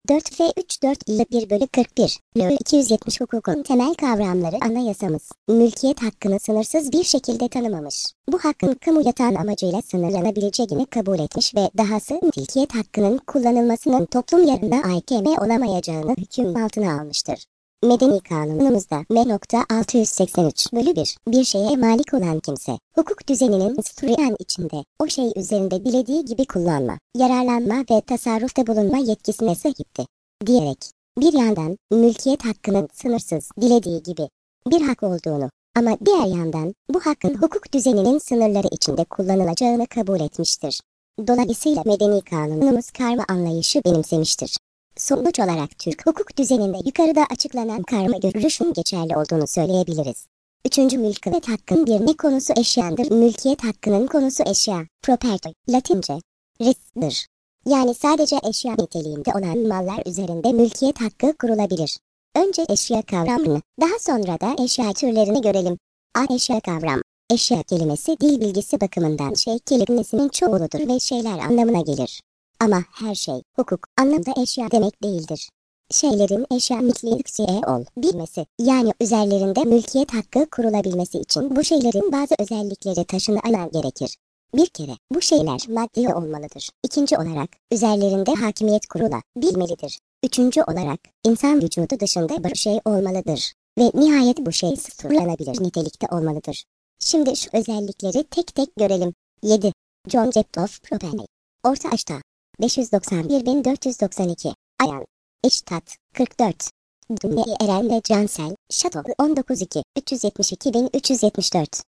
4 ve 3 4 ile 1 bölü 41. 270 hukukun temel kavramları anayasamız, mülkiyet hakkını sınırsız bir şekilde tanımamış. Bu hakkın kamu yatağın amacıyla sınırlanabileceğini kabul etmiş ve dahası mülkiyet hakkının kullanılmasının toplum yararına AKM olamayacağını hüküm altına almıştır. Medeni Kanunumuzda M.683 bölü 1 şeye malik olan kimse, hukuk düzeninin süreyen içinde o şey üzerinde dilediği gibi kullanma, yararlanma ve tasarrufta bulunma yetkisine sahipti, diyerek, bir yandan mülkiyet hakkının sınırsız, dilediği gibi bir hak olduğunu ama diğer yandan bu hakkın hukuk düzeninin sınırları içinde kullanılacağını kabul etmiştir. Dolayısıyla Medeni Kanunumuz karma anlayışı benimsemiştir. Sonuç olarak Türk hukuk düzeninde yukarıda açıklanan karma görüşün geçerli olduğunu söyleyebiliriz. Üçüncü mülkiyet hakkın bir ne konusu eşyandır. Mülkiyet hakkının konusu eşya, property, Latince, res'dir. Yani sadece eşya niteliğinde olan mallar üzerinde mülkiyet hakkı kurulabilir. Önce eşya kavramını, daha sonra da eşya türlerini görelim. Eşya kavram. Eşya kelimesi dil bilgisi bakımından şey kelimesinin çoğuludur ve şeyler anlamına gelir. Ama her şey, hukuk anlamda eşya demek değildir. Şeylerin eşya niteliği bilmesi, yani üzerlerinde mülkiyet hakkı kurulabilmesi için bu şeylerin bazı özellikleri taşıman gerekir. Bir kere, bu şeyler maddi olmalıdır. İkinci olarak, üzerlerinde hakimiyet kurulabilmelidir. Üçüncü olarak, insan vücudu dışında bir şey olmalıdır. Ve nihayet bu şey sıfırlanabilir nitelikte olmalıdır. Şimdi şu özellikleri tek tek görelim. 7. John Jeptov Property. Orta Aşta 591.492. Ayan. İştat 44. Dünya Eren ve Cansel. Şato 19.2. 372.374.